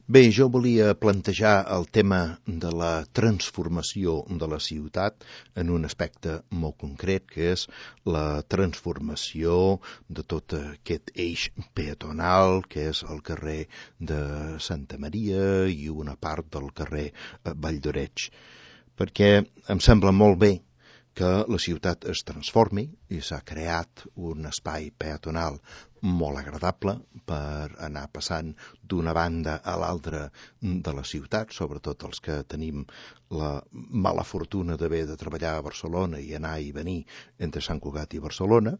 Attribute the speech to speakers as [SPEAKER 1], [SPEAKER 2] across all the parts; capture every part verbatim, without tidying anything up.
[SPEAKER 1] Bé, jo volia plantejar el tema de la transformació de la ciutat en un aspecte molt concret, que és la transformació de tot aquest eix peatonal, que és el carrer de Santa Maria i una part del carrer Valldoreix. Perquè em sembla molt bé que la ciutat es transformi i s'ha creat un espai peatonal molt agradable per anar passant d'una banda a l'altra de la ciutat, sobretot els que tenim la mala fortuna d'haver de treballar a Barcelona i anar i venir entre Sant Cugat i Barcelona,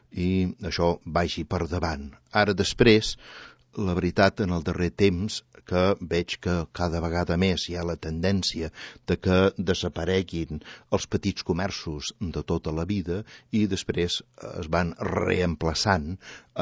[SPEAKER 1] i això vagi per davant. Ara després, la veritat, en el darrer temps, que veig que cada vegada més hi ha la tendència de que desapareguin els petits comerços de tota la vida i després es van reemplaçant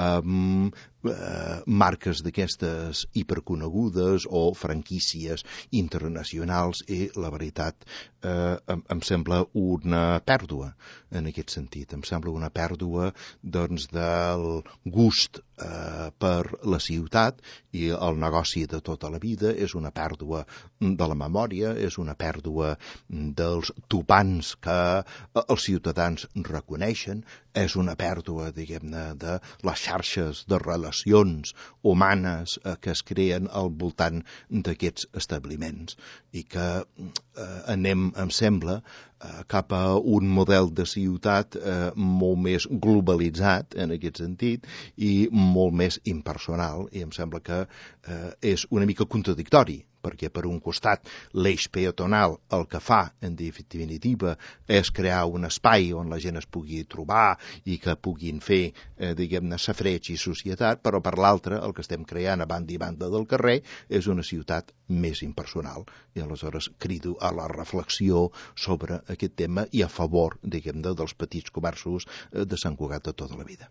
[SPEAKER 1] amb eh, marques d'aquestes hiperconegudes o franquícies internacionals, i la veritat eh, em, em sembla una pèrdua en aquest sentit. Em sembla una pèrdua doncs, del gust eh, per la ciutat i el negoci de tota la vida. És una pèrdua de la memòria, és una pèrdua dels topants que els ciutadans reconeixen, és una pèrdua, diguem-ne, de les xarxes de relacions humanes eh, que es creen al voltant d'aquests establiments, i que eh, anem, em sembla, eh, cap a un model de ciutat eh, molt més globalitzat en aquest sentit i molt més impersonal, i em sembla que eh, és una mica contradictori, perquè per un costat l'eix peatonal el que fa, en definitiva, és crear un espai on la gent es pugui trobar i que puguin fer, eh, diguem-ne, safreig i societat, però per l'altre el que estem creant a banda i banda del carrer és una ciutat més impersonal. I aleshores crido a la reflexió sobre aquest tema i a favor, diguem-ne, dels petits comerços de Sant Cugat de tota la vida.